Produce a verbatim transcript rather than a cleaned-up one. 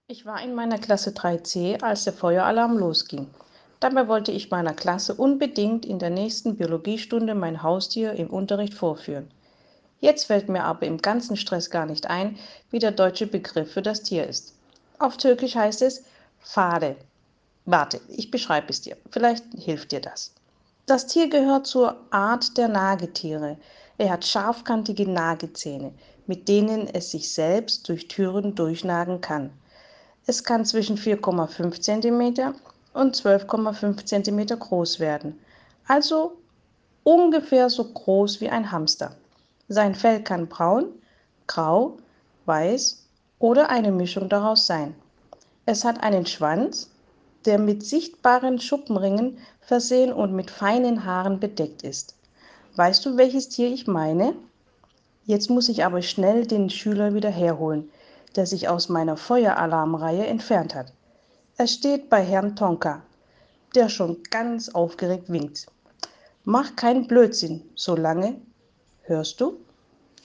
Ich war in meiner Klasse drei c, als der Feueralarm losging. Dabei wollte ich meiner Klasse unbedingt in der nächsten Biologiestunde mein Haustier im Unterricht vorführen. Jetzt fällt mir aber im ganzen Stress gar nicht ein, wie der deutsche Begriff für das Tier ist. Auf Türkisch heißt es Fare. Warte, ich beschreibe es dir. Vielleicht hilft dir das. Das Tier gehört zur Art der Nagetiere. Er hat scharfkantige Nagezähne, mit denen es sich selbst durch Türen durchnagen kann. Es kann zwischen vier Komma fünf Zentimeter und zwölf Komma fünf Zentimeter groß werden, also ungefähr so groß wie ein Hamster. Sein Fell kann braun, grau, weiß oder eine Mischung daraus sein. Es hat einen Schwanz, der mit sichtbaren Schuppenringen versehen und mit feinen Haaren bedeckt ist. Weißt du, welches Tier ich meine? Jetzt muss ich aber schnell den Schüler wieder herholen, der sich aus meiner Feueralarmreihe entfernt hat. Er steht bei Herrn Tonka, der schon ganz aufgeregt winkt. Mach keinen Blödsinn, so lange. Hörst du?